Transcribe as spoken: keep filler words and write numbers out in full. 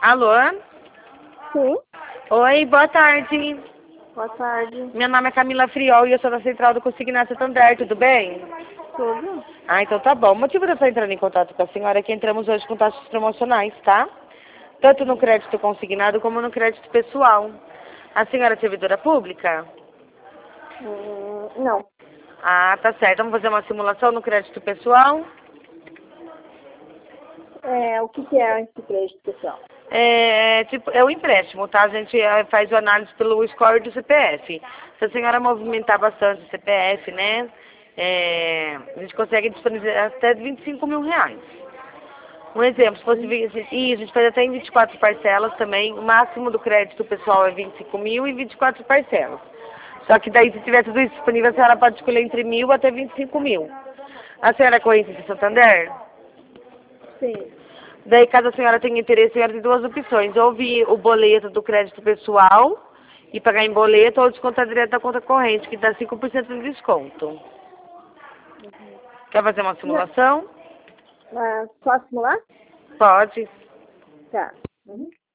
Alô? Sim. Oi, boa tarde. Boa tarde. Meu nome é Camila Friol e eu sou da Central do Consignado Santander, tudo bem? Tudo? Ah, então tá bom. O motivo de eu estar entrando em contato com a senhora é que entramos hoje com taxas promocionais, tá? Tanto no crédito consignado como no crédito pessoal. A senhora é servidora pública? Hum, não. Ah, tá certo. Vamos fazer uma simulação no crédito pessoal? É, o que, que é esse crédito pessoal? É, tipo, é o empréstimo, tá? A gente eh, faz a análise pelo score do C P F. Se a senhora movimentar bastante o C P F, né? É, a gente consegue disponibilizar até vinte e cinco mil reais. Um exemplo, se fosse vi- se- e a gente faz até em vinte e quatro parcelas também. O máximo do crédito pessoal é vinte e cinco mil e vinte e quatro parcelas. Só que daí, se tiver tudo isso disponível, a senhora pode escolher entre mil até vinte e cinco mil. A senhora é corrente de Santander? Sim. Daí, caso a senhora tenha interesse, a senhora tem duas opções. Ou vir o boleto do crédito pessoal e pagar em boleto, ou descontar direto da conta corrente, que dá cinco por cento de desconto. Uhum. Quer fazer uma Não. simulação? Ah, posso simular? Pode. Tá. Uhum.